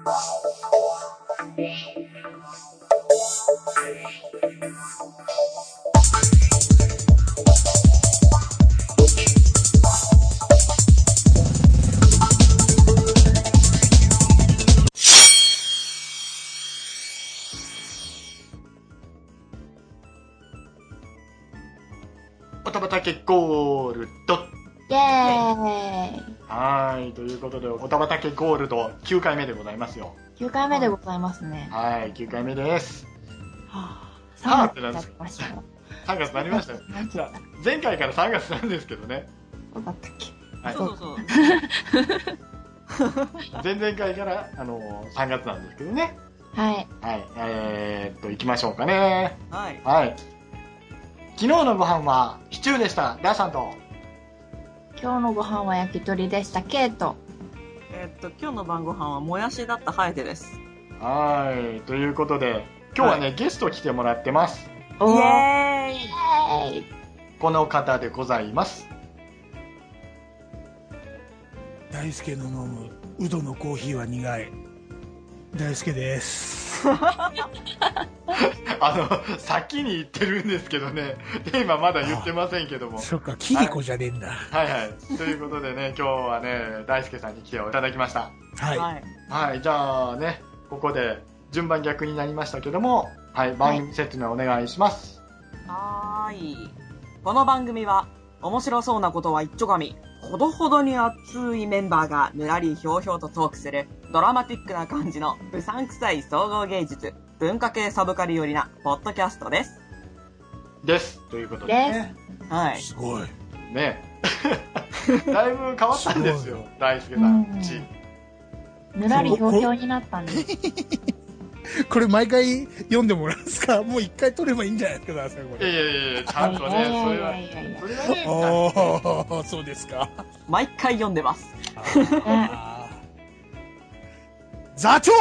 おたばたけゴールド。 イエーイ。 はい、ということで、おたばたけゴールド9回目でございますよ。 9回目でございますね。 はい、9回目です。 はぁ、3月になりましたよ。 3月になりましたよ。じゃあ前回から3月なんですけどね。 そうだったっけ。 はい、 そうそう前々回から3月なんですけどね。 はい。 はい、行きましょうかね。 はい。 はい。昨日のご飯はシチューでした。ダーさんと。 今日のご飯は焼き鳥でした。ケイト。 今日の晩ご飯はもやしだったハエテです。 はい。ということで、今日はね、ゲスト来てもらってます。 イエーイ。 この方でございます。 大輔の飲むウドのコーヒーは苦い。大輔です。 先に言ってるんですけどね、テーマまだ言ってませんけども。 そっか、キリコじゃねえんだ。 はいはい。ということでね、今日はね、大輔さんに来ていただきました。 はい。 はい、じゃあね、ここで順番逆になりましたけども、はい、番組説明お願いします。 はーい。この番組は、面白そうなことは一丁紙、ほどほどに熱いメンバーがぬらりひょうひょうとトークするドラマティックな感じのうさんくさい総合芸術、文化系サブカル寄りなポッドキャストです。 ということでね。 はい。 すごい。 ね。だいぶ変わったんですよ、大輔さん。 ぬらりひょうひょうになったんです。 これ毎回読んでもらうんですか？もう一回取ればいいんじゃないですか、ダーさん、これ。 いや、ちゃんとね、それはね。 ああ、そうですか。 毎回読んでます。 座長！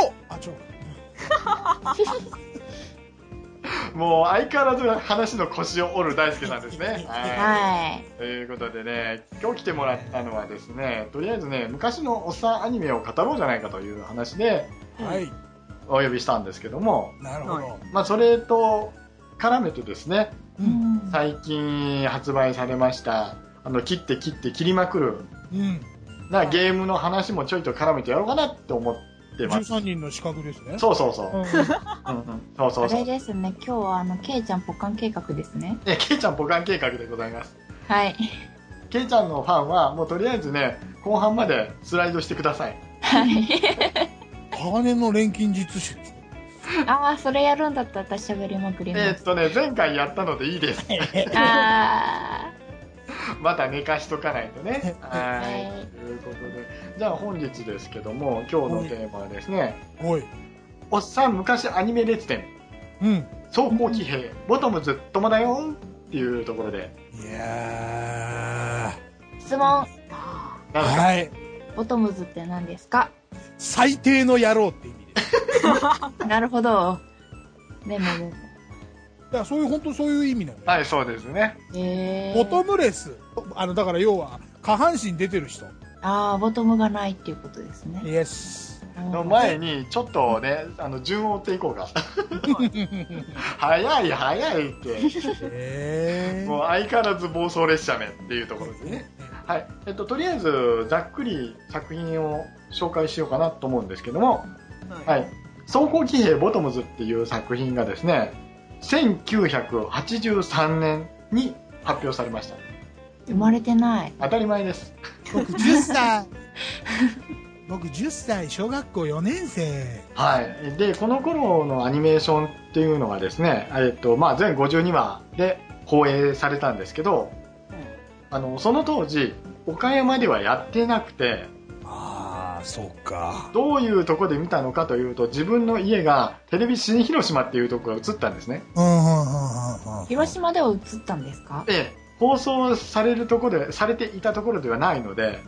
もう相変わらず話の腰を折る大輔さんですね。 はい。 ということでね、今日来てもらったのはですね、とりあえずね、昔のおっさんアニメを語ろうじゃないかという話で、 はい。 お呼びしたんですけども、 なるほど。 まあそれと絡めてですね、 うん最近発売されました切って切りまくる、なゲームの話もちょいと絡めてやろうかなって思ってます。 13人の資格ですね。 そうそうそう。 あれですね、今日はケイちゃんポカン計画ですね。 ケイちゃんポカン計画でございます。 はい。 ケイちゃんのファンはもうとりあえずね、後半までスライドしてください。 はい。 鋼の錬金術師。 ああ、それやるんだったら私喋りまくります。 前回やったのでいいです。また寝かしとかないとね。はい。ということで。じゃあ本日ですけども、今日のテーマはですね、おっさん昔アニメ列伝。走行騎兵、ボトムズ友だよっていうところで。 いやー。質問。 はい。 ボトムズって何ですか？ 最低の野郎って意味です。 なるほど。メモ。 だから本当そういう意味なんだよ。はい、そうですね。 ボトムレス。だから要は、下半身出てる人。 ああ、ボトムがないっていうことですね。 イエス。 の前に、ちょっとね、順を追っていこうか。早いって。もう相変わらず暴走列車めっていうところですね。はい。とりあえず、ざっくり作品を紹介しようかなと思うんですけども、はい。走行騎兵ボトムズっていう作品がですね、1983年に発表されました。 生まれてない。 当たり前です。 僕10歳。僕10歳、小学校4年生。 はい。で、この頃のアニメーションっていうのがですね、まあ、全52話で放映されたんですけど、その当時、岡山ではやってなくて、 そうか。 どういうとこで見たのかというと、自分の家がテレビ新広島っていうところが映ったんですね。 広島では映ったんですか？ 放送されるところで、されていたところではないので、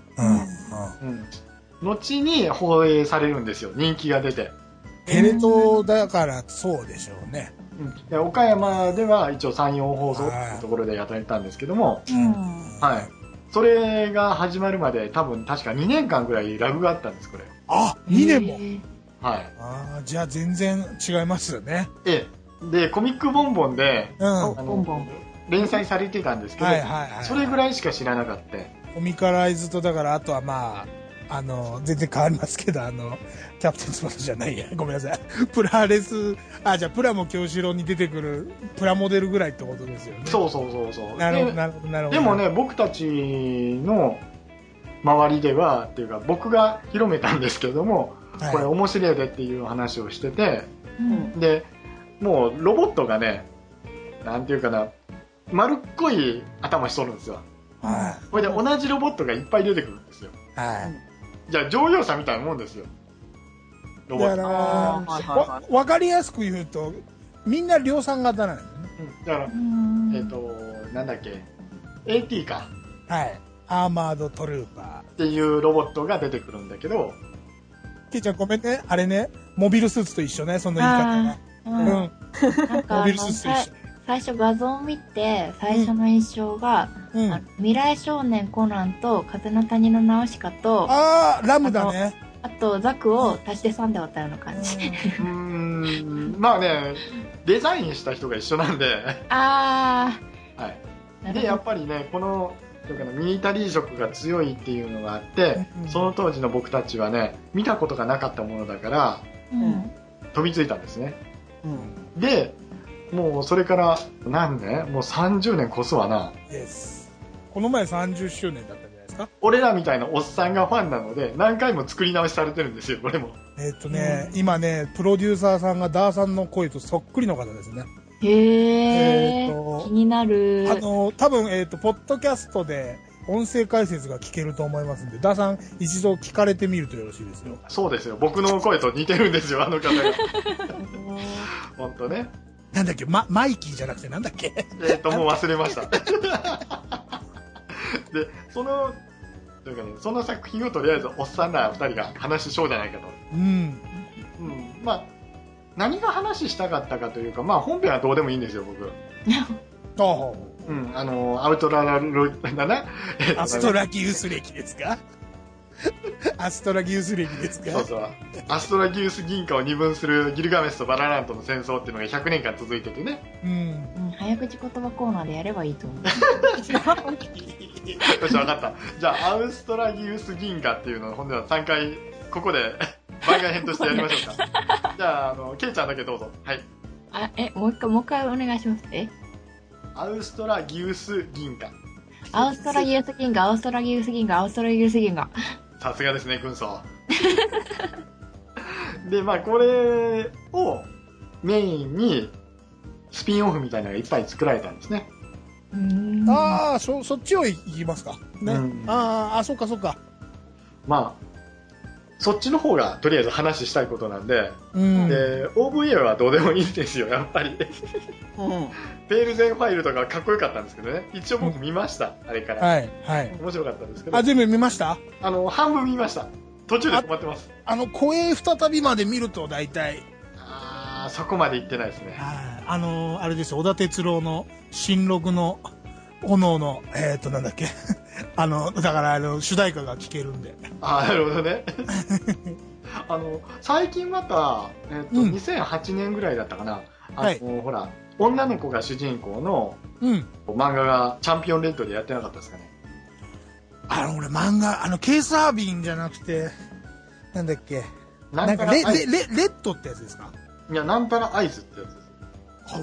後に放映されるんですよ、人気が出て。 テレ東だからそうでしょうね。 で岡山では一応山陽放送っていうところでやってたんですけども、はい。それが始まるまで多分確か2年間ぐらいラグがあったんです、これ。 2年も。 はい。 ああ、じゃあ全然違いますよね。 で、コミックボンボンで、 ボンボン。 連載されてたんですけど、それぐらいしか知らなかった。 コミカライズと、だからあとはまあ、全然変わりますけど、キャプテン翼じゃないや、ごめんなさい。プラレス、じゃあプラモ京志郎に出てくるプラモデルぐらいってことですよね。 そう。 なるほど、なるほど。 でもね、僕たちの周りでは、っていうか僕が広めたんですけども、これ面白いでっていう話をしてて、で、もうロボットがね、なんていうかな、丸っこい頭しとるんですよ。これで同じロボットがいっぱい出てくるんですよ。じゃあ乗用車みたいなもんですよ。ロボット。 わかりやすく言うと、みんな量産型なんですよね。 だから、なんだっけ、AT か。 はい。アーマードトルーパー。 っていうロボットが出てくるんだけど、 ケイちゃんごめんね、あれね、モビルスーツと一緒ね、その言い方が。 なんかモビルスーツと一緒。最初画像を見て、最初の印象が、未来少年コナンと風の谷のナウシカと、 ラムだね。 あとザクを足して3で割ったような感じ。 まあね、デザインした人が一緒なんで。はい。で、やっぱりね、この、ミリタリー色が強いっていうのがあって、その当時の僕たちはね、見たことがなかったものだから、飛びついたんですね。で、もうそれから何年？もう30年越すわな。 この前30周年だったんじゃないですか？ 俺らみたいなおっさんがファンなので何回も作り直しされてるんですよ、これも。 今ね、プロデューサーさんがダーさんの声とそっくりの方ですね。 へ気になる。 多分、ポッドキャストで音声解説が聞けると思いますんで、ダーさん一度聞かれてみるとよろしいですよ。 そうですよ。僕の声と似てるんですよ、あの方が。本当ね。 なんだっけ、マイキーじゃなくてなんだっけ。 もう忘れました。で、その作品をとりあえずおっさんら2人が話しようじゃないかと。まあ、何が話したかったかというか、まあ本編はどうでもいいんですよ、僕。アウトラだな。 アストラギウス歴ですか？アストラギウス歴ですか？ そうそう。アストラギウス銀河を二分するギルガメスとバララントの戦争っていうのが100年間続いててね。 早口言葉コーナーでやればいいと思う。 よし、わかった。じゃあ、アウストラギウス銀河っていうのを、ほんでは3回、ここで番外編としてやりましょうか。じゃあ、ケイちゃんだけどうぞ。はい。 もう一回お願いします。 アウストラギウス銀河。 アウストラギウス銀河、アウストラギウス銀河、アウストラギウス銀河。 さすがですね、軍曹。で、まあ、これをメインにスピンオフみたいなのがいっぱい作られたんですね。 そっちを行きますか。ね。そっかそっか。まあ、そっちの方がとりあえず話したいことなんで、で、OVA はどうでもいいんですよ、やっぱり。ペールゼンファイルとかかっこよかったんですけどね。一応僕見ました、あれから。面白かったですけど。 全部見ました？ 半分見ました。途中で止まってます。 声再びまで見ると大体。 そこまで行ってないですね。 あれですよ、小田哲郎の新録の炎の、なんだっけ。だから主題歌が聴けるんで。 なるほどね。最近また、2008年ぐらいだったかな。ほら、女の子が主人公の漫画がチャンピオンレッドでやってなかったですかね。 俺漫画、ケーサービンじゃなくて、なんだっけ。なんかレッドってやつですか？ いや、なんたらアイズってやつです。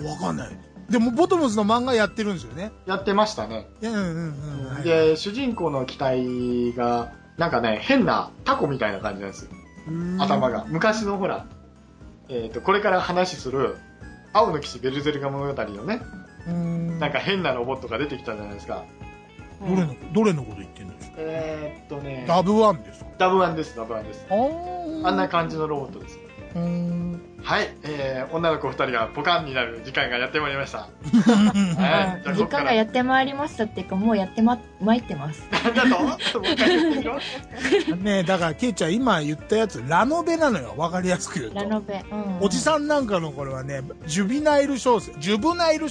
わかんない。でも、ボトムズの漫画やってるんですよね。 やってましたね。で、主人公の機体が、なんかね、変なタコみたいな感じなんですよ。頭が。昔のほら、これから話する、青の騎士ベルゼルガ物語のね、なんか変なロボットが出てきたじゃないですか。 どれのこと言ってんの？ダブワンですか？ ダブワンです。あんな感じのロボットです。はい、女の子2人がポカンになる時間がやってまいりました。 時間がやってまいりましたっていうか、もうやってまいってます。 なんだと？もう一回言ってみろ。 ねだからケイちゃん今言ったやつラノベなのよ、わかりやすく言うと。 ラノベ。 おじさんなんかのこれはね、ジュブナイル小説か。 ジュブナイル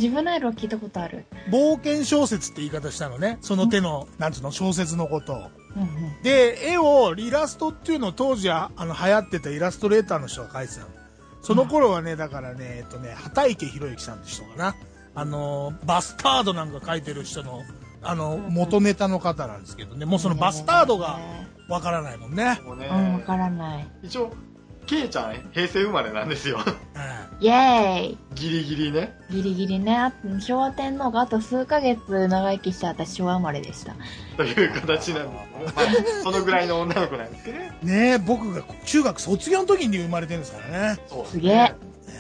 は聞いたことある。 冒険小説って言い方したのね。その手の、なんつうの、小説のことを。 で、絵を、イラストっていうのを当時流行ってたイラストレーターの人が描いてたの。その頃はね、だからね、畑池博之さんって人かな。バスタードなんか描いてる人の、元ネタの方なんですけどね、もうそのバスタードがわからないもんね。 もうね、 わからない。 一応、ケイちゃん平成生まれなんですよ。 イェーイ。 ギリギリね。 ギリギリね。昭和天皇があと数ヶ月長生きした私昭和生まれでした。 という形なんですけど、まあ、そのぐらいの女の子なんですけどね。 ねえ、僕が中学卒業の時に生まれてるんですからね。 そうすげえ。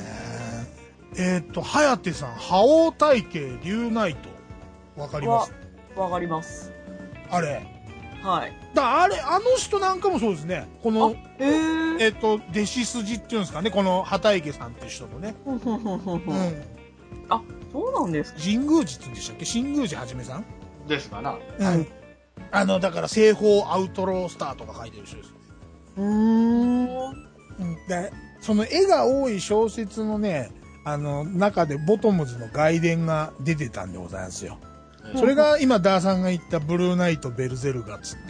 はやてさん、覇王体系竜ナイト。わかります？ わかります。 あれ。 はい。 あの人なんかもそうですね。この、弟子筋っていうんですかね。この畑池さんっていう人のね。 あ、そうなんですか。 神宮寺って言うんでしたっけ？神宮寺はじめさんですかな。 だから、西方アウトロースターとか書いてる人です。で、その絵が多い小説のね、中でボトムズの外伝が出てたんでございますよ。それが今、ダーさんが言ったブルーナイト・ベルゼルガっつって、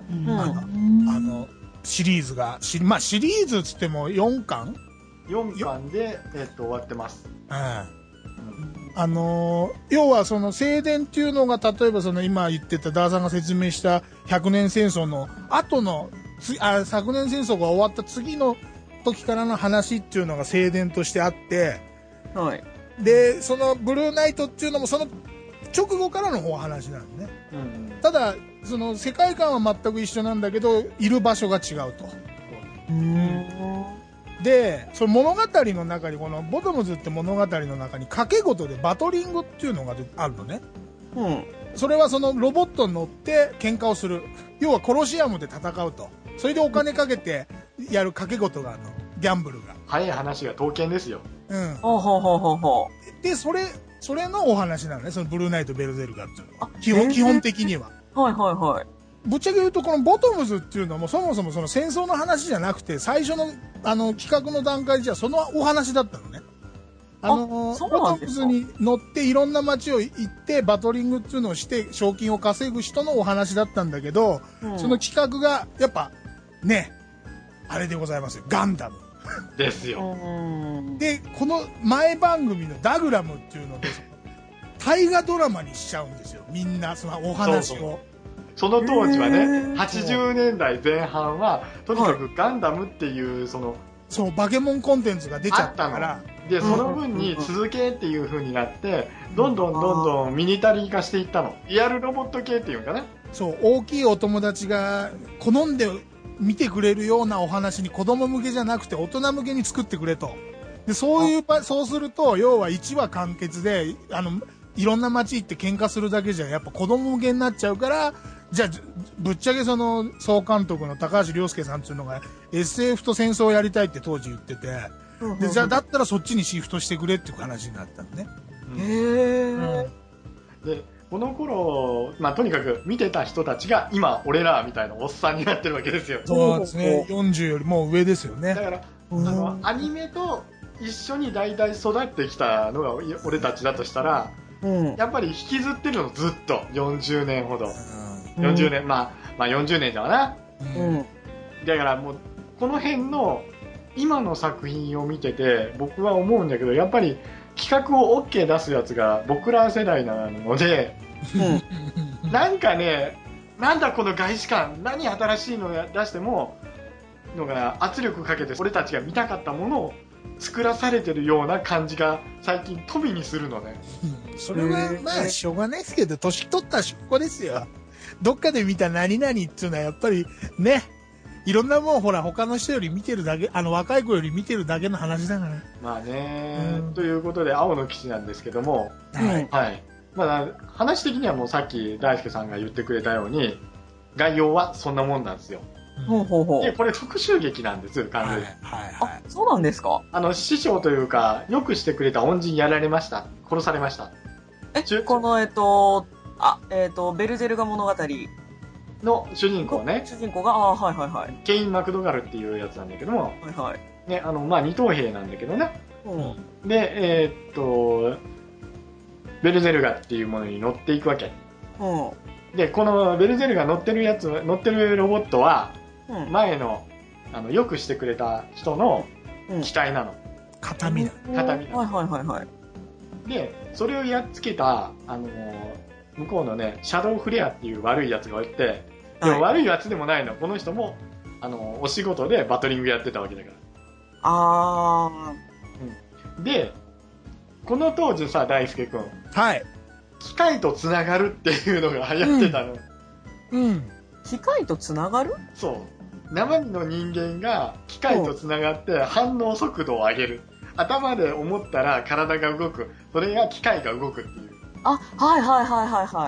シリーズが、まあ、シリーズっつっても4巻 ?4 巻で、終わってます。 要はその正伝っていうのが、例えばその今言ってたダーさんが説明した100年戦争の後の、昨年戦争が終わった次の時からの話っていうのが正伝としてあって、 はい。 で、そのブルーナイトっていうのもその直後からのお話なのね。ただ、その世界観は全く一緒なんだけど、いる場所が違うと。で、その物語の中に、このボトムズって物語の中に掛け事でバトリングっていうのがあるのね。それはそのロボットに乗って喧嘩をする。要はコロシアムで戦うと。それでお金かけてやる掛け事があるの。ギャンブルが。 早い話が刀剣ですよ。 で、それのお話なのね。そのブルーナイト・ベルゼルガっていうのは。基本的には。ぶっちゃけ言うと、このボトムズっていうのもそもそもその戦争の話じゃなくて、最初の企画の段階じゃそのお話だったのね。ボトムズに乗っていろんな街を行ってバトリングっていうのをして賞金を稼ぐ人のお話だったんだけど、その企画がやっぱね、あれでございますよ。ガンダム。 ですよ。 で、この前番組のダグラムっていうので、大河ドラマにしちゃうんですよ。みんな、そのお話を。 その当時はね、80年代前半は、とにかくガンダムっていう、 そう、バケモンコンテンツが出ちゃったから。 で、その分に続けっていう風になって、どんどんミニタリー化していったの。リアルロボット系っていうかね。 そう、大きいお友達が好んで見てくれるようなお話に子供向けじゃなくて大人向けに作ってくれと。で、そうすると、要は1話完結で、いろんな街行って喧嘩するだけじゃやっぱ子供向けになっちゃうから、じゃあ、ぶっちゃけその総監督の高橋良介さんっていうのが SF と戦争をやりたいって当時言ってて、で、じゃあだったらそっちにシフトしてくれっていう話になったのね。 で、この頃、まあとにかく見てた人たちが今俺らみたいなおっさんになってるわけですよ。 そうですね。40よりも上ですよね。 だから、アニメと一緒に大体育ってきたのが俺たちだとしたら、やっぱり引きずってるのずっと40年ほど。40年、まあ40年だわな。だからもう、この辺の今の作品を見てて僕は思うんだけど、やっぱり企画を OK 出すやつが僕ら世代なので、なんかね、なんだこの外資感、何新しいの出しても圧力かけて俺たちが見たかったものを作らされてるような感じが最近飛びにするのね。 それはまあしょうがないですけど、年取った証拠ですよ。どっかで見た何々っていうのはやっぱりね、いろんなもんほら他の人より見てるだけ、若い子より見てるだけの話だから。 まあね、ということで青の騎士なんですけども、はい。まあ話的にはもうさっき大輔さんが言ってくれたように概要はそんなもんなんですよ。で、これ特集劇なんですよ、完全に。 あ、そうなんですか？ 師匠というか、よくしてくれた恩人やられました。殺されました。 この、ベルゼルガ物語の主人公ね。 主人公が、 ケイン・マクドガルっていうやつなんだけども、ね、まあ、二等兵なんだけどね。で、ベルゼルガっていうものに乗っていくわけ。 で、このベルゼルが乗ってるロボットは、前の、よくしてくれた人の機体なの。 形見だ。 形見なの。 はいはいはいはい。 で、それをやっつけた、向こうのね、シャドウフレアっていう悪いやつがおって、でも悪いやつでもないの。この人も、お仕事でバトリングやってたわけだから。で、この当時さ、大輔くん。 はい。 機械とつながるっていうのが流行ってたの。 機械とつながる？ そう。生身の人間が機械とつながって反応速度を上げる。頭で思ったら体が動く。それが機械が動くっていう。 はいはいはいはいはい。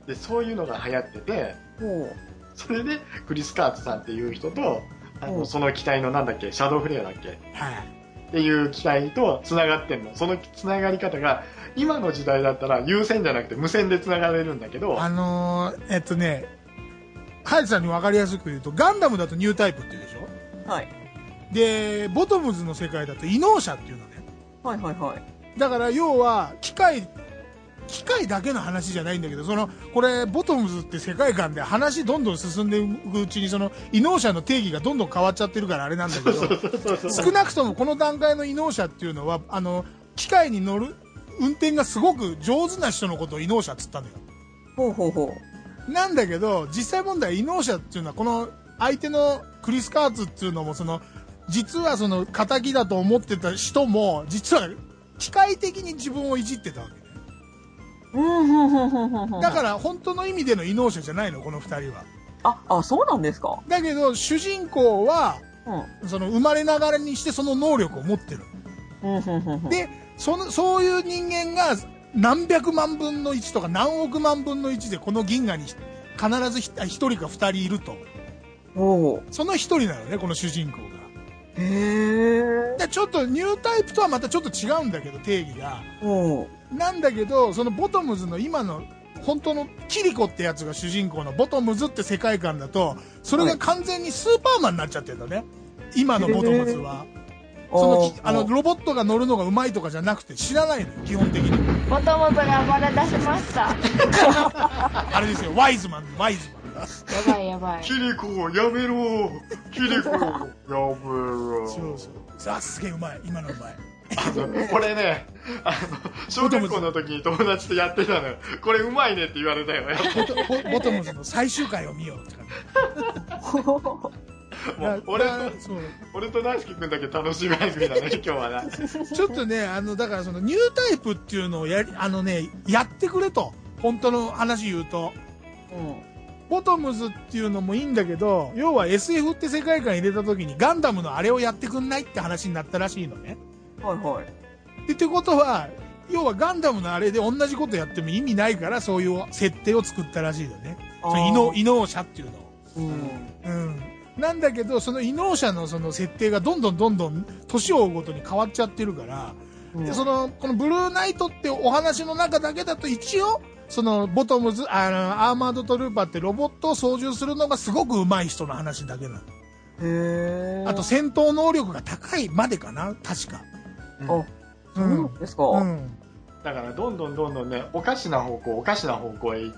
で、そういうのが流行ってて、それでクリス・カーツさんっていう人と、その機体のなんだっけ、シャドウフレアだっけ、っていう機体とつながってんの。そのつながり方が、今の時代だったら有線じゃなくて無線でつながれるんだけど、 ハヤトさんに分かりやすく言うと、ガンダムだとニュータイプって言うでしょ。はい。で、ボトムズの世界だと異能者っていうのね。はいはいはい。だから要は、機械だけの話じゃないんだけど、これ、ボトムズって世界観で話どんどん進んでいくうちに、異能者の定義がどんどん変わっちゃってるからあれなんだけど、少なくともこの段階の異能者っていうのは、機械に乗る、運転がすごく上手な人のことを異能者っつったんだよ。ほうほうほう。なんだけど、実際問題異能者っていうのは、この相手のクリス・カーツっていうのも、実は仇だと思ってた人も、実は機械的に自分をいじってたわけね。だから本当の意味での異能者じゃないの、この二人は。 そうなんですか。 だけど主人公は、生まれながらにしてその能力を持ってる。で、そういう人間が何百万分の1とか何億万分の1でこの銀河に必ず1人か2人いると。その1人なのね、この主人公が。でちょっとニュータイプとはまたちょっと違うんだけど、定義が。なんだけど、そのボトムズの今の本当のキリコってやつが主人公のボトムズって世界観だと、それが完全にスーパーマンになっちゃってるんだね、今のボトムズは。ロボットが乗るのがうまいとかじゃなくて知らないのよ、基本的に。 ボトムズが暴れ出しました。 あれですよ、ワイズマン。 やばいやばい。 キリコやめろ。キリコやめろ。 そうそう。すげえうまい。今のうまい。 これね、小学校の時に友達とやってたのよ。これうまいねって言われたよ。 ボトムズの最終回を見ようって感じ。 もう俺と大輔君だけ楽しい番組だね、今日はな。 ちょっとね、だからニュータイプっていうのをやってくれと。本当の話言うと。ボトムズっていうのもいいんだけど、要は SF って世界観入れた時にガンダムのあれをやってくんないって話になったらしいのね。はいはい。ってことは、要はガンダムのあれで同じことやっても意味ないから、そういう設定を作ったらしいのね。異能者っていうのを。なんだけど、その異能者のその設定がどんどん年を追うごとに変わっちゃってるから、このブルーナイトってお話の中だけだと一応、ボトムズ、アーマードトルーパーってロボットを操縦するのがすごく上手い人の話だけなの。あと戦闘能力が高いまでかな、確か。 そうですか。 だからどんどんね、おかしな方向へ行って、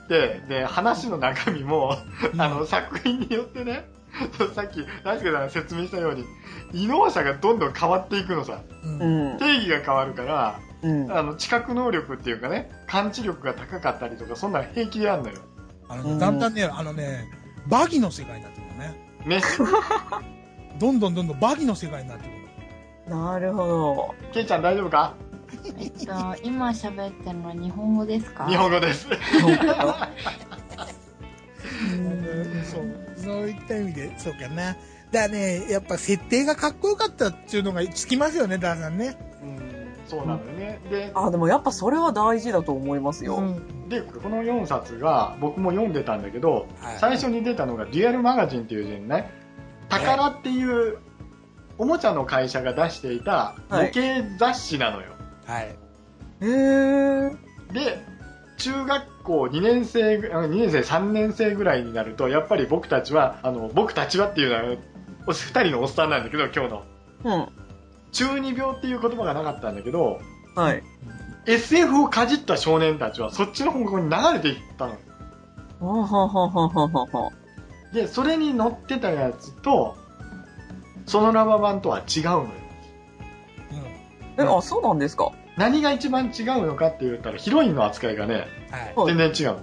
で、話の中身も、作品によってね、さっき大輔さんが説明したように、異能者がどんどん変わっていくのさ。定義が変わるから、知覚能力っていうかね、感知力が高かったりとか、そんな平気であるのよ。 だんだんね、バギの世界になってくるね。ね。どんどんバギの世界になってくる。 なるほど。 ケイちゃん大丈夫か？ 今喋ってるのは日本語ですか？ 日本語です。 そういった意味で、そうかな。だね、やっぱ設定がかっこよかったっていうのがつきますよね、ダーさんね。 そうなのよね。でもやっぱそれは大事だと思いますよ。 で、この4冊が僕も読んでたんだけど、最初に出たのがデュアルマガジンっていう字ね、宝っていうおもちゃの会社が出していた模型雑誌なのよ。で、中学校2年生、3年生ぐらいになると、やっぱり僕たちはっていうのは、2人のおっさんなんだけど、今日の。中二病っていう言葉がなかったんだけど、SF をかじった少年たちはそっちの方向に流れていったの。 ほほほほほほほ。 で、それに乗ってたやつと、そのラバ版とは違うのよ。 あ、そうなんですか。 何が一番違うのかって言ったら、ヒロインの扱いがね、 はい。 全然違う。 はい。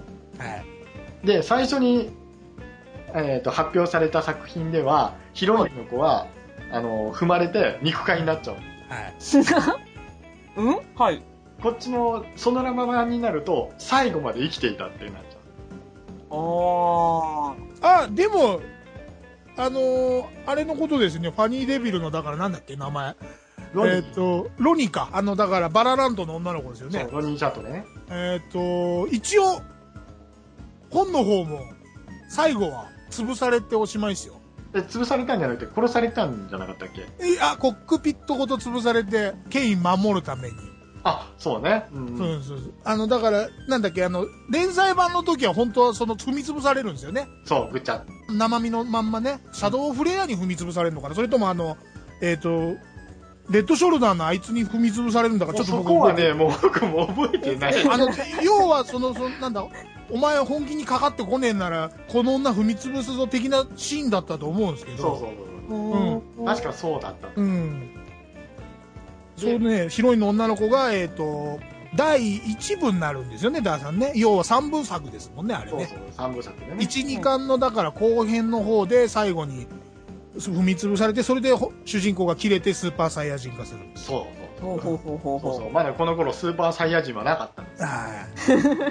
で、最初に、発表された作品では、ヒロインの子は、踏まれて肉塊になっちゃう。 はい。 うんはい。 こっちのそのラバ版になると、最後まで生きていたってなっちゃう。 あ、でも、あれのことですね。ファニーデビルの、だからなんだっけ、名前。ロニーか。だからバラランドの女の子ですよね。 そう、ロニー・シャットね。 一応、本の方も、最後は潰されておしまいですよ。 潰されたんじゃなくて、殺されたんじゃなかったっけ？ コックピットごと潰されて、ケイン守るために。 あ、そうね。 そうだから、なんだっけ、連載版の時は本当は踏み潰されるんですよね。 そう、ぐっちゃ。 生身のまんまね、シャドウフレアに踏み潰されるのかな、それともレッドショルダーのあいつに踏み潰されるんだから、ちょっとそこはね、もう僕も覚えてない。 要はなんだ、お前本気にかかってこねえなら、この女踏み潰すぞ的なシーンだったと思うんですけど。 そう。確かそうだった。 そうね、ヒロインの女の子が、第1部になるんですよね、ダーさんね。要は3部作ですもんね、あれね。 そう、3部作でね。 1、2巻の、だから後編の方で最後に踏み潰されて、それで主人公が切れてスーパーサイヤ人化する。 そう。まだこの頃スーパーサイヤ人はなかったんです。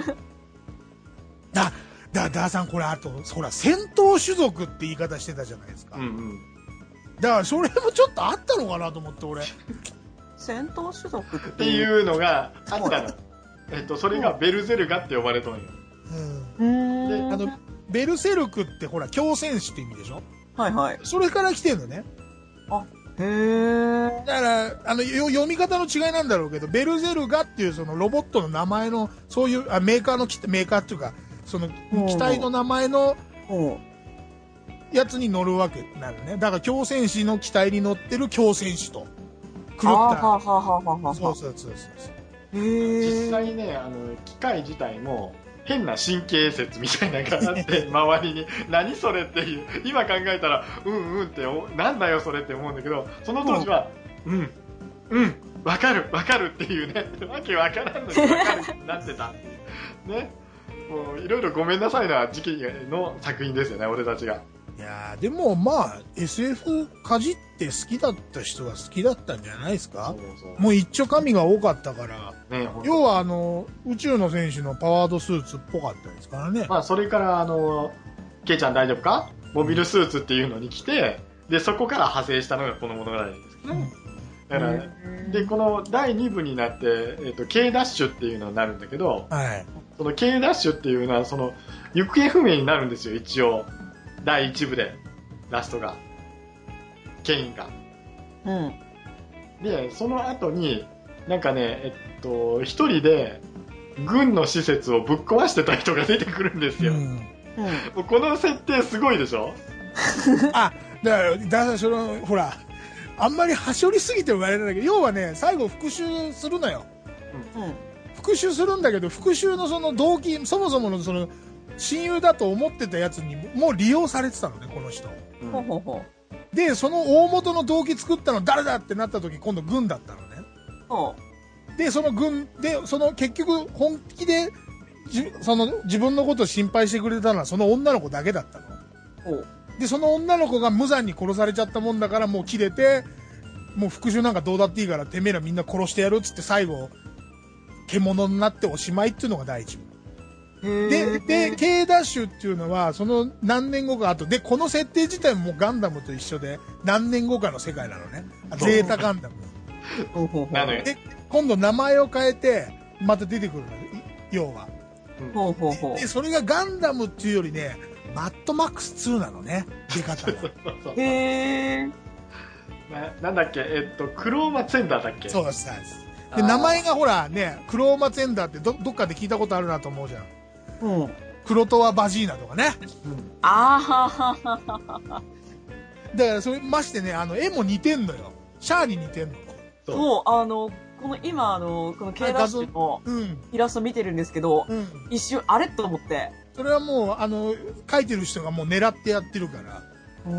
ダーさん、これあと、ほら、戦闘種族って言い方してたじゃないですか。だから、それもちょっとあったのかなと思って、俺。 戦闘種族っていうのがあったの。それがベルゼルガって呼ばれとんよ。 で、ベルセルクってほら、強戦士って意味でしょ？ はいはい。 それから来てるのね。 あ、へー。 だから、読み方の違いなんだろうけど、ベルゼルガっていうそのロボットの名前の、そういう、メーカーっていうか、その、機体の名前の、やつに乗るわけになるね。だから、強戦士の機体に乗ってる強戦士と。狂った。そう。 実際ね、機械自体も変な神経節みたいなのがあって周りに何それっていう、今考えたらってなんだよそれって思うんだけど、その当時はわかるっていうね、わけわからんのにわかるってなってたね。もういろいろごめんなさいな時期の作品ですよね、俺たちが。 いやでもまあ SF かじって好きだった人は好きだったんじゃないですか。もう一丁神が多かったから、ね、要は宇宙の戦士のパワードスーツっぽかったですからね。 まあそれからケイちゃん大丈夫か、モビルスーツっていうのに来て、でそこから派生したのがこの物語ですけどね。だからでこの第2部になって、K ダッシュっていうのになるんだけど、その K ダッシュっていうのはその行方不明になるんですよ、一応第1部でラストがケインが、でその後になんかね一人で軍の施設をぶっ壊してた人が出てくるんですよ、もうこの設定すごいでしょ。 だからほらあんまりはしょりすぎても言われないけど、要はね最後復讐するのよ、復讐するんだけど、復讐のその動機、そもそものその親友だと思ってたやつにもう利用されてたのね、この人。で、その大元の動機作ったの誰だってなった時、今度軍だったのね。で、その軍で、結局本気で自分のことを心配してくれたのはその女の子だけだったの。で、その女の子が無残に殺されちゃったもんだから、もう切れて、もう復讐なんかどうだっていいから、てめえらみんな殺してやるっつって最後、獣になっておしまいっていうのが第一部。で、K ダッシュっていうのは、その何年後か後で、この設定自体もガンダムと一緒で、何年後かの世界なのね。ゼータガンダム。で、今度名前を変えて、また出てくるのよ、要は。で、それがガンダムっていうよりね、マッドマックス2なのね、出方が。 なんだっけ、クローマツェンダーだっけ。 そうです。で、名前がほらね、クローマツェンダーってどっかで聞いたことあるなと思うじゃん。クロトワバジーナとかね。だからそれましてね、絵も似てんのよ。シャアに似てんの。 そう、この今この K ダッシュのイラスト見てるんですけど、一瞬あれと思って、 それはもう、書いてる人がもう狙ってやってるから。うん。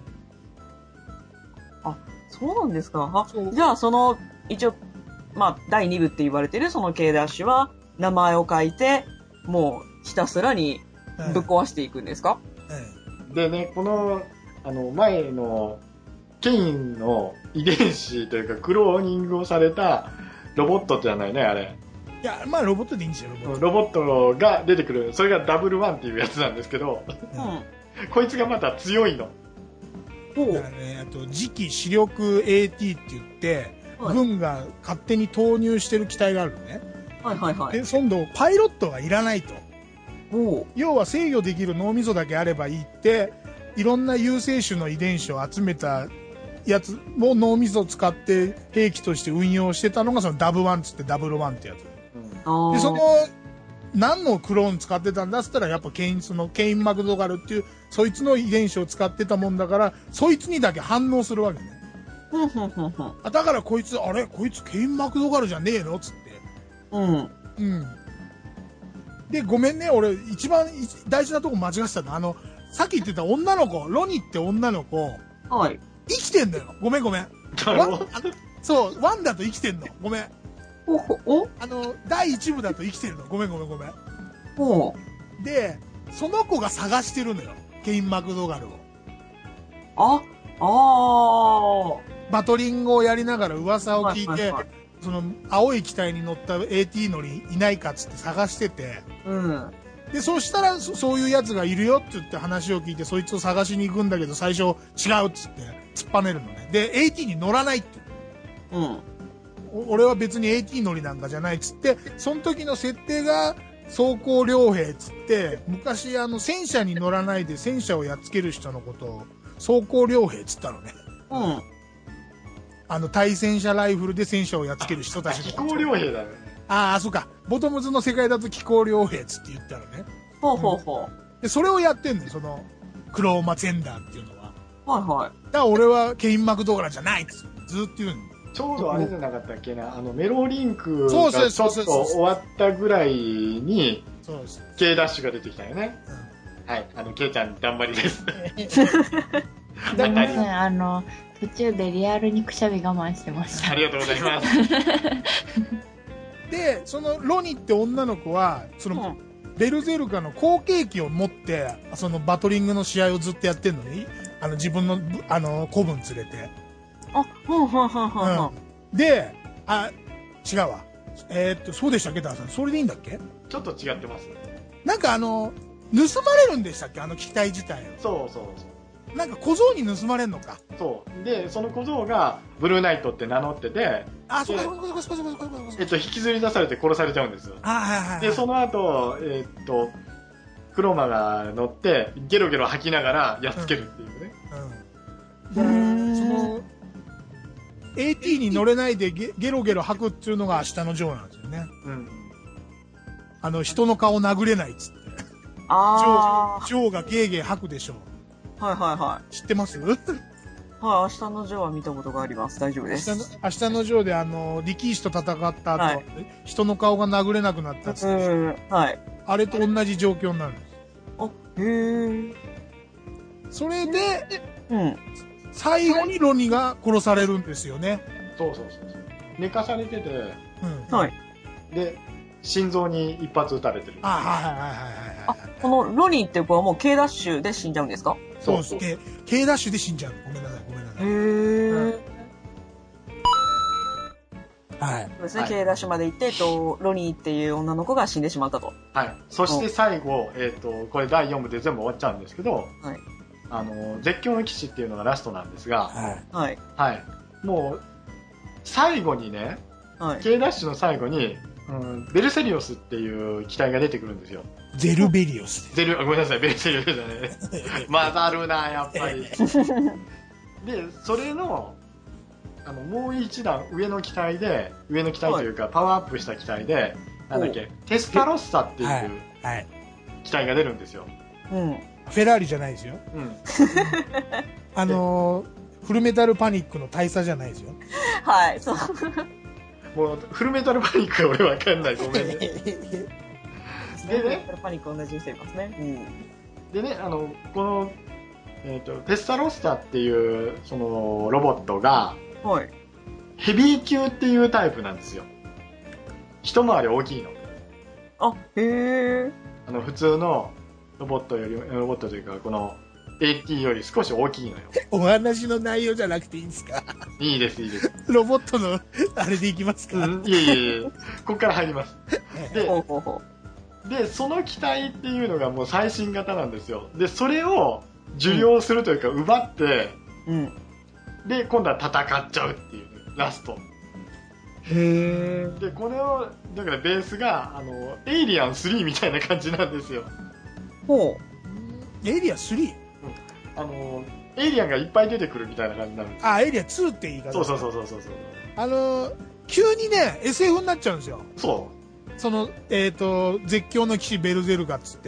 あ、そうなんですか。じゃあ、一応、まあ、第2部って言われてるその K ダッシュは、名前を書いて、もう、ひたすらにぶっ壊していくんですか？ でね、この、前の、ケインの遺伝子というか、クローニングをされたロボットじゃないね、あれ。 いや、まあロボットでいいんですよ、 ロボットが出てくる。それがダブルワンっていうやつなんですけど、こいつがまた強いの。 だからね、あと、次期視力 AT って言って、軍が勝手に投入してる機体があるのね。 はいはいはい。 で、今度、パイロットがいらないと。要は制御できる脳みそだけあればいいって、いろんな有精種の遺伝子を集めたやつも脳みそを使って兵器として運用してたのがそのダブワンつってダブルワンってやつ。で、何のクローン使ってたんだっつったらやっぱケインマクドガルっていう、そいつの遺伝子を使ってたもんだから、そいつにだけ反応するわけね。だからこいつケインマクドガルじゃねえのつって。で、ごめんね、俺一番大事なとこ間違ってたの。さっき言ってた女の子、ロニって女の子。 はい。 生きてんだよ。ごめん。そう、ワンだと生きてんの。ごめん。第1部だと生きてるの。ごめん。で、その子が探してるのよ。ケイン・マクドガルを。バトリングをやりながら噂を聞いて、その、青い機体に乗った AT 乗りいないかっつって探してて、で、そしたら、そういうやつがいるよって言って話を聞いて、そいつを探しに行くんだけど、最初、違うっつって、突っぱねるのね。で、AT に乗らないって。俺は別に AT 乗りなんかじゃないっつって、その時の設定が、装甲両兵っつって、昔戦車に乗らないで戦車をやっつける人のことを、装甲両兵っつったのね。対戦車ライフルで戦車をやっつける人たちのこと。 飛行両兵だね。 そうか。ボトムズの世界だと気候両兵つって言ったのね。で、それをやってんのよ、その、クローマゼンダーっていうのは。だから俺はケイン・マクドガラじゃないっつってずっと言うんだ。 ちょうどあれじゃなかったっけな、メローリンクがちょっと終わったぐらいに、K ダッシュが出てきたよね。はい、K ちゃん頑張りです。 だから途中でリアルにくしゃみ我慢してました。 ありがとうございます。 で、そのロニって女の子は、その、ベルゼルカの後継機を持って、そのバトリングの試合をずっとやってんのに、自分の、子分連れて。で、違うわ。そうでしたっけ、ダーさん。それでいいんだっけ？ ちょっと違ってます。 なんか盗まれるんでしたっけ、機体自体を。そう。なんか小僧に盗まれんのか。 そう。で、その小僧がブルーナイトって名乗ってて、 そう引きずり出されて殺されちゃうんですよ。で、その後、クローマが乗って、ゲロゲロ吐きながらやっつけるっていうね。 その、AT に乗れないでゲロゲロ吐くっていうのが明日のジョーなんですよね。人の顔殴れないっつって。ジョーがゲーゲー吐くでしょう。知ってます？ 明日のジョーは見たことがあります。大丈夫です。 明日のジョーで力士と戦った後、人の顔が殴れなくなったっつって。あれと同じ状況になるんです。それで、最後にロニが殺されるんですよね。 そう。寝かされてて、で、心臓に一発撃たれてる。 このロニーって子はもう K ダッシュで死んじゃうんですか？ そうです。K ダッシュで死んじゃう。ごめんなさい。 そうですね、K ダッシュまで行って、ロニーっていう女の子が死んでしまったと。 そして最後、これ第4部で全部終わっちゃうんですけど、絶叫の騎士っていうのがラストなんですが、もう、最後にね、K ダッシュの最後に、ベルセリオスっていう機体が出てくるんですよ。 ゼルベリオス。 ごめんなさい、ベルセリオスじゃねえ。混ざるな、やっぱり。で、それの、もう一段上の機体というか、パワーアップした機体で、なんだっけ、テスタロッサっていう機体が出るんですよ。 フェラーリじゃないですよ。フルメタルパニックの大佐じゃないですよ。 そう。 もう、フルメタルパニックは俺わかんない。ごめんね。 ね。 でね、 パニック同じしていますね。 でね、この、テスタロッサっていう、その、ロボットが、 はい。 ヘビー級っていうタイプなんですよ。一回り大きいの。 あ、へえ。 普通のロボットというか、この AT より少し大きいのよ。 お話の内容じゃなくていいんですか？ いいです、いいです。 ロボットの、あれでいきますか？ いえいえいえ、ここから入ります。 ほうほうほで、その機体っていうのがもう最新型なんですよ。で、それを受領するというか、奪って、で、今度は戦っちゃうっていう、ラスト。 へで、これを、だからベースが、エイリアン3みたいな感じなんですよ。 ほエイリアン 3？ エイリアンがいっぱい出てくるみたいな感じになるんですよ。 あ、エイリアン2って言い方。 そう。 急にね、SF になっちゃうんですよ。 そう。 その、絶叫の騎士ベルゼルガっつって。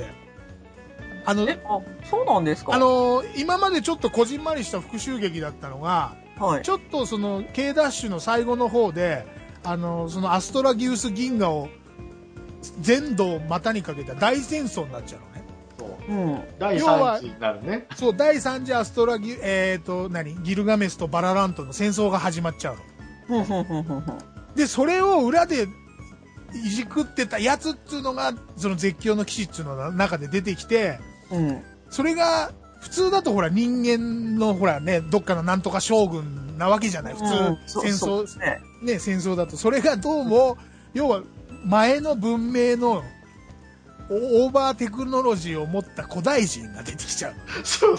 そうなんですか？ 今までちょっとこじんまりした復讐劇だったのが、 はい。 ちょっとその、K ダッシュの最後の方で、そのアストラギウス銀河を全土股にかけた大戦争になっちゃうのね。 そう。第3次になるね。 そう、第3次アストラギ、ギルガメスとバララントの戦争が始まっちゃうの。で、それを裏でいじくってたやつっていうのが、その絶叫の騎士っていうのの中で出てきて、それが、普通だとほら人間のほらね、どっかのなんとか将軍なわけじゃない。普通、戦争、ね、戦争だと。それがどうも、要は前の文明のオーバーテクノロジーを持った古代人が出てきちゃう。 そう。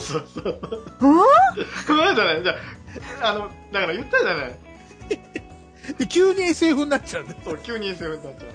じゃない。じゃだから言ったじゃない。 で、急に SF になっちゃうんだよ。 そう、急に SF になっちゃう。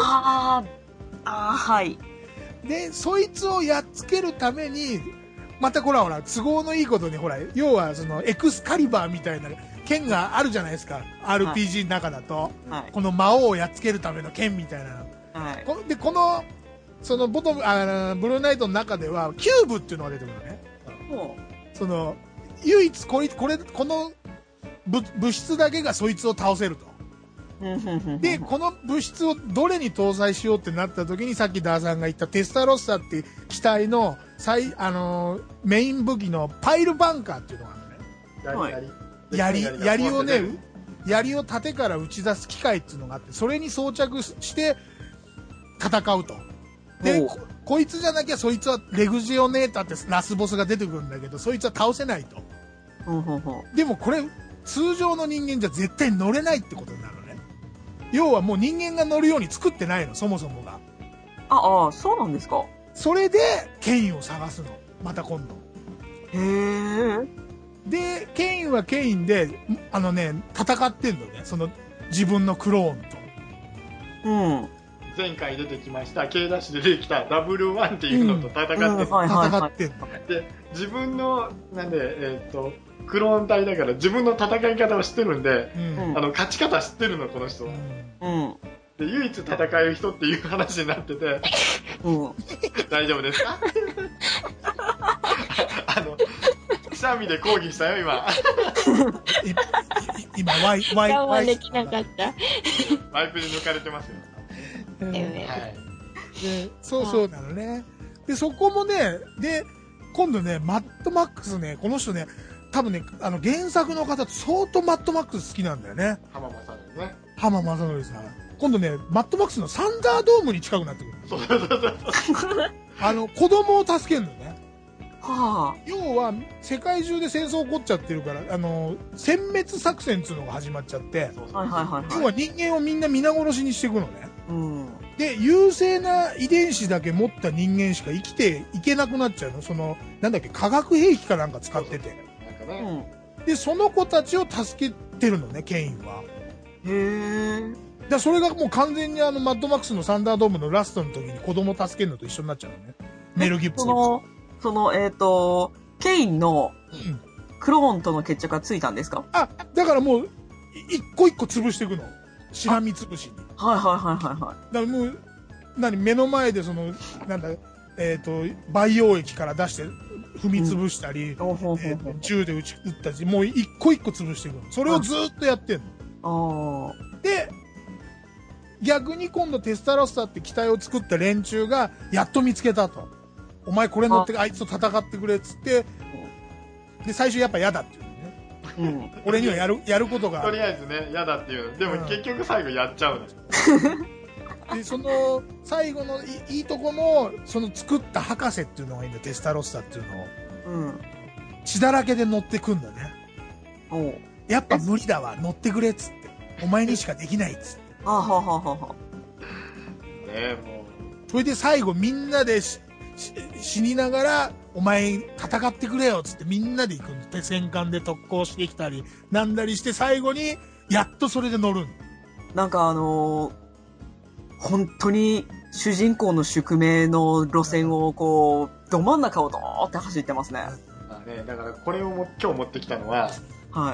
はい。 で、そいつをやっつけるために、またほら、都合のいいことにほら、要はそのエクスカリバーみたいな剣があるじゃないですか。RPG の中だと。 はい。 この魔王をやっつけるための剣みたいなの。 はい。 で、そのブルーナイトの中では、キューブっていうのが出てくるのね。その、唯一この物質だけがそいつを倒せると。で、この物質をどれに搭載しようってなった時に、さっきダーさんが言ったテスタロッサって機体のメイン武器のパイルバンカーっていうのがあるのね。槍を盾から打ち出す機械っていうのがあって、それに装着して戦うと。で、こいつじゃなきゃそいつはレグジオネーターってラスボスが出てくるんだけど、そいつは倒せないと。でもこれ、通常の人間じゃ絶対乗れないってことになるのね。要はもう人間が乗るように作ってないの、そもそもが。 そうなんですか。 それで、ケインを探すの。また今度。で、ケインはケインで、戦ってんのね。その、自分のクローンと。 前回出てきました、K ダッシュで出てきたダブルワンっていうのと戦ってる。 戦ってんの。 で、自分の、クローン体だから自分の戦い方を知ってるんで、勝ち方知ってるの、この人は。で、唯一戦える人っていう話になってて、大丈夫ですか？くしゃみで抗議したよ、今。 今、ワイプできなかった。 ワイプで抜かれてますよ。 そうなのね。で、そこもね、で、今度ね、マッドマックスね、この人ね、多分ね、原作の方相当マッドマックス好きなんだよね。 浜正則ね。 浜正則さん。今度ね、マッドマックスのサンダードームに近くなってくる。 そう。 子供を助けるのね。 はあ。 要は、世界中で戦争起こっちゃってるから、殲滅作戦っていうのが始まっちゃって、要は人間をみんな皆殺しにしていくのね。で、優勢な遺伝子だけ持った人間しか生きていけなくなっちゃうの。その、化学兵器かなんか使ってて。で、その子たちを助けてるのね、ケインは。それがもう完全にマッドマックスのサンダードームのラストの時に子供を助けるのと一緒になっちゃうのね。メル・ギブソン。 ケインのクローンとの決着がついたんですか？ だからもう、一個一個潰していくの。しらみ潰しに。 はい。だからもう、目の前で培養液から出して踏み潰したり、銃で撃ったり、もう一個一個潰していくの。それをずーっとやってんの。で、 逆に今度テスタロッサって機体を作った連中が、やっと見つけたと。お前これ乗ってあいつと戦ってくれっつって、で、最初やっぱ嫌だっていうのね。俺にはやることが。 とりあえずね、嫌だっていうの。でも結局最後やっちゃうの。 で、その、最後のいいとこも、その作った博士っていうのがいいんだよ、テスタロッサっていうのを。血だらけで乗ってくんだね。やっぱ無理だわ、乗ってくれっつって。お前にしかできないっつって。 ねもう。それで最後みんなで死にながら、お前戦ってくれよっつってみんなで行くんで、戦艦で特攻してきたり、なんだりして最後に、やっとそれで乗るん。 なんか本当に主人公の宿命の路線をこう、ど真ん中をドーって走ってますね。 だからこれを今日持ってきたのは、 はい。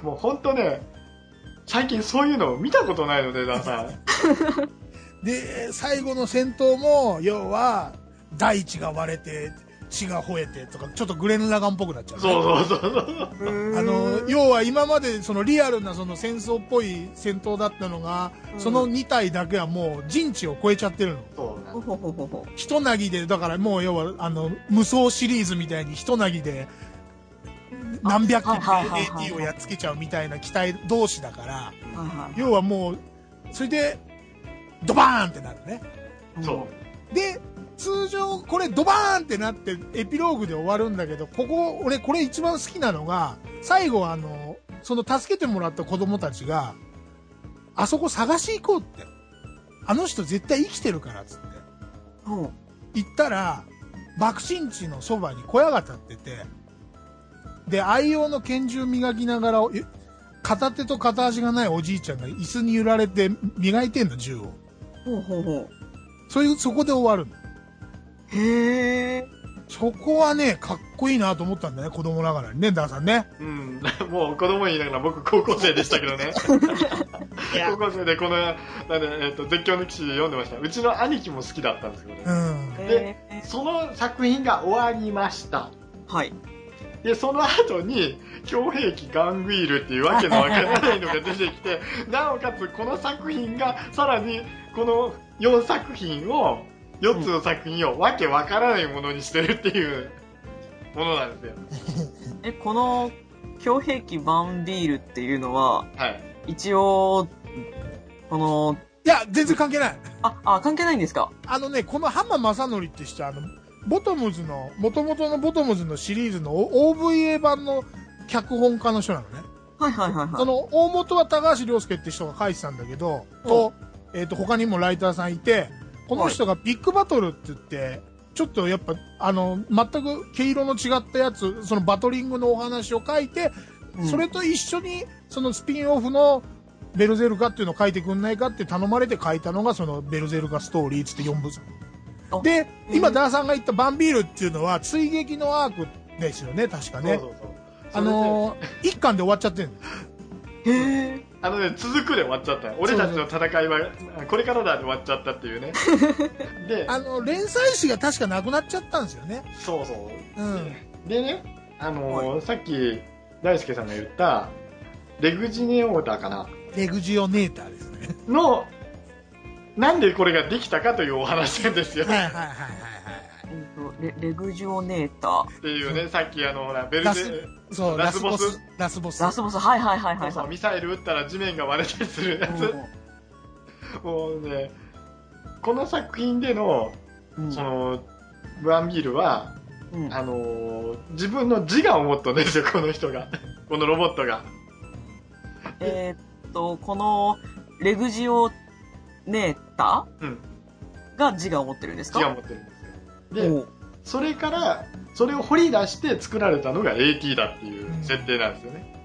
もう本当ね、最近そういうのを見たことないので、ダーさん。 で、最後の戦闘も、要は、大地が割れて、血が吠えてとか、ちょっとグレン・ラガンっぽくなっちゃう、ね。そう。要は今までそのリアルなその戦争っぽい戦闘だったのが、その2体だけはもう人知を超えちゃってるの。そうひとなぎで、だからもう要は、無双シリーズみたいにひとなぎで、何百機の AT をやっつけちゃうみたいな機体同士だから、要はもう、それで、ドバーンってなるね。 そう。 で、通常、これドバーンってなってエピローグで終わるんだけど、俺これ一番好きなのが、最後その助けてもらった子供たちが、あそこ探し行こうって。あの人絶対生きてるから、つって。行ったら、爆心地のそばに小屋が立ってて、で、愛用の拳銃磨きながら、片手と片足がないおじいちゃんが椅子に揺られて磨いてんの、銃を。そこで終わるの。 へー。 そこはね、かっこいいなと思ったんだね、子供ながらにね、ダーさんね。 もう子供言いながら僕高校生でしたけどね。高校生でこの、絶叫の騎士読んでました。うちの兄貴も好きだったんですけどね。で、その作品が終わりました。 はい。 で、その後に、強兵器ガングイールっていうわけのわからないのが出てきて、なおかつこの作品が、さらにこの4作品を、4つの作品をわけわからないものにしてるっていうものなんですよ。 この、強兵器バンビールっていうのは、一応、 いや、全然関係ない。 関係ないんですか？ この浜正則って人は、元々のボトムズのシリーズの OVA 版の脚本家の人なのね。その、大元は高橋良介って人が書いてたんだけど、他にもライターさんいて、この人がビッグバトルって言って、ちょっとやっぱ、全く毛色の違ったやつ、そのバトリングのお話を書いて、それと一緒に、そのスピンオフのベルゼルカっていうのを書いてくんないかって頼まれて書いたのが、そのベルゼルカストーリーって4部作。で、今、ダーさんが言ったバンビールっていうのは、追撃のアークですよね、確かね。一巻で終わっちゃってるんです。 へー。続くで終わっちゃった。俺たちの戦いは、これからだで終わっちゃったっていうね。 で、連載誌が確かなくなっちゃったんですよね。 そうそう。でね、さっき、大輔さんが言った、レグジネオーターかな。 レグジオネーターですね。 なんでこれができたかというお話なんですよ。 レグジオネーター。 っていうね、さっきベルゼそう、ラスボス。 はい。 ミサイル撃ったら地面が割れたりするやつ。もうね、この作品での、その、バンビールは、自分の自我を持ったんですよ、この人が。このロボットが。 この、レグジオネーターが自我を持ってるんですか？ 自我を持ってるんですよ。で、それから、それを掘り出して作られたのが AT だっていう設定なんですよね。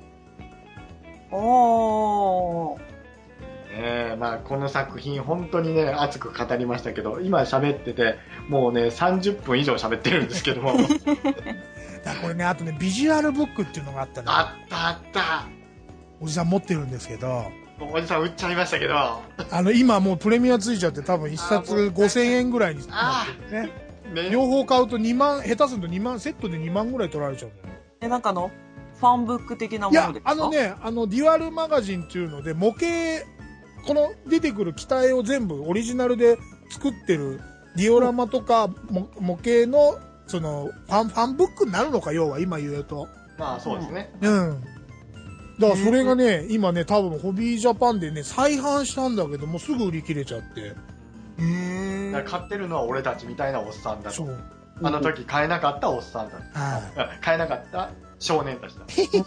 まあこの作品本当にね、熱く語りましたけど、今喋ってて、もうね、30分以上喋ってるんですけども。 これね、あとね、ビジュアルブックっていうのがあったね。 あった。 おじさん持ってるんですけど。 おじさん売っちゃいましたけど。 今もうプレミアついちゃって多分1冊5000円ぐらいになってるね。両方買うと2万、下手すると2万、セットで2万ぐらい取られちゃうんだよ。 なんかファンブック的なものですか？ デュアルマガジンっていうので、模型この出てくる機体を全部オリジナルで作ってるディオラマとか模型の、その、ファンブックになるのか、要は今言うと。 まあそうですね。 うん。だからそれがね、今ね、多分ホビージャパンでね、再販したんだけども、すぐ売り切れちゃって。 だから買ってるのは俺たちみたいなおっさんだと。 そう。 あの時買えなかったおっさんだと。買えなかった少年たちだ。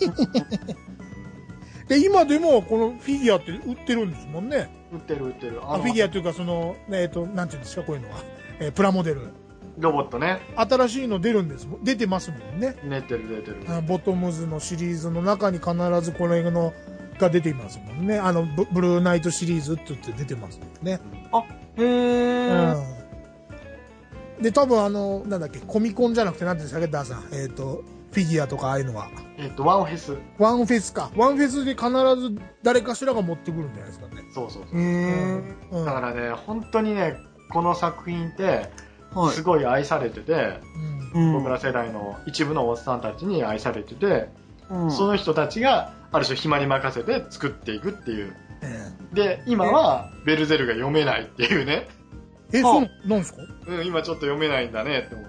で、今でもこのフィギュアって売ってるんですもんね。 売ってる。 フィギュアというか、その、なんていうんですか、こういうのは。プラモデル。 ロボットね。 新しいの出てますもんね。 出てる。 ボトムズのシリーズの中に必ずこれのが出ていますもんね。ブルーナイトシリーズって言って出てますもんね。 あ、へー。 で、多分なんだっけ、コミコンじゃなくて、なんていうんですかね、ダーさん。フィギュアとかああいうのは。 ワンフェス。 ワンフェスか。ワンフェスで必ず誰かしらが持ってくるんじゃないですかね。 そう。だからね、本当にね、この作品って、すごい愛されてて、僕ら世代の一部のおっさんたちに愛されてて、その人たちがある種暇に任せて作っていくっていう。で、今はベルゼルが読めないっていうね。 そうなんですか？ 今ちょっと読めないんだねって思って。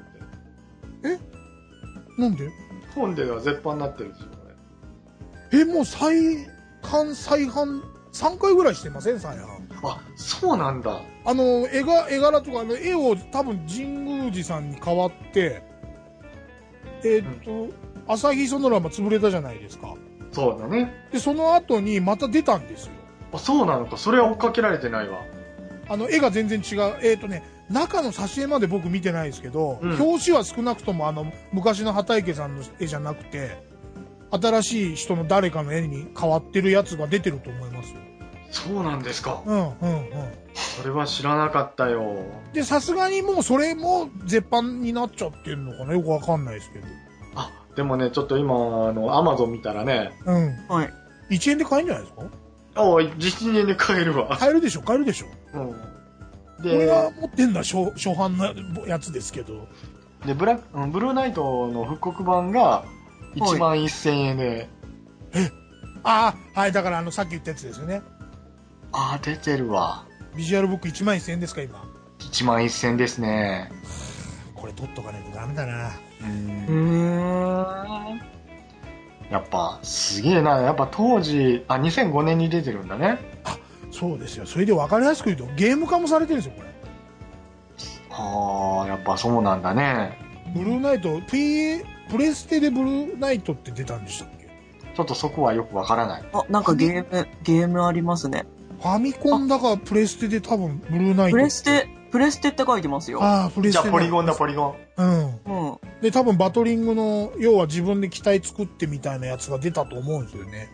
なんで？ 本では絶版になってるんですよね。 もう再販3回ぐらいしてません？再販。 あ、そうなんだ。 絵柄とか、絵を多分神宮寺さんに代わって、朝日ソノラマ潰れたじゃないですか。 そうだね。 で、その後にまた出たんですよ。 あ、そうなのか。それは追っかけられてないわ。 絵が全然違う。中の挿絵まで僕見てないですけど、表紙は少なくとも昔の畑池さんの絵じゃなくて、新しい人の誰かの絵に変わってるやつが出てると思いますよ。 そうなんですか。 それは知らなかったよ。 で、さすがにもうそれも絶版になっちゃってるのかな、よくわかんないですけど。 あ、でもね、ちょっと今、アマゾン見たらね。 はい。1円で買えるんじゃないですか？ 実1円で買えるわ。 買えるでしょ。で、俺が持ってんのは初版のやつですけど。 で、ブルーナイトの復刻版が11000円で。 はい、だからさっき言ったやつですよね。 出てるわ。 ビジュアルブック11000円ですか、今。 11000円ですね。 これ取っとかないとダメだな。 やっぱ、すげえな。やっぱ当時、2005年に出てるんだね。 そうですよ。それで分かりやすく言うと、ゲーム化もされてるんですよ、これ。 やっぱそうなんだね。 ブルーナイト、プレステでブルーナイトって出たんでしたっけ？ ちょっとそこはよくわからない。 なんかゲームありますね。 ファミコンだからプレステで多分ブルーナイト。 プレステって書いてますよ。 プレステ。 じゃあポリゴンだ、ポリゴン。で、多分バトリングの、要は自分で機体作ってみたいなやつが出たと思うんですよね。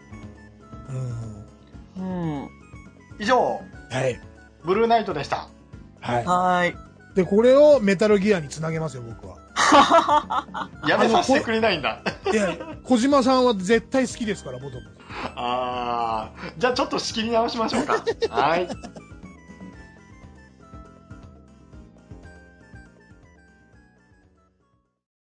以上。 はい。 ブルーナイトでした。 はい。 で、これをメタルギアにつなげますよ、僕は。 やめさせてくれないんだ。 いや、小島さんは絶対好きですから、ボトム。 じゃあちょっと仕切り直しましょうか。はい。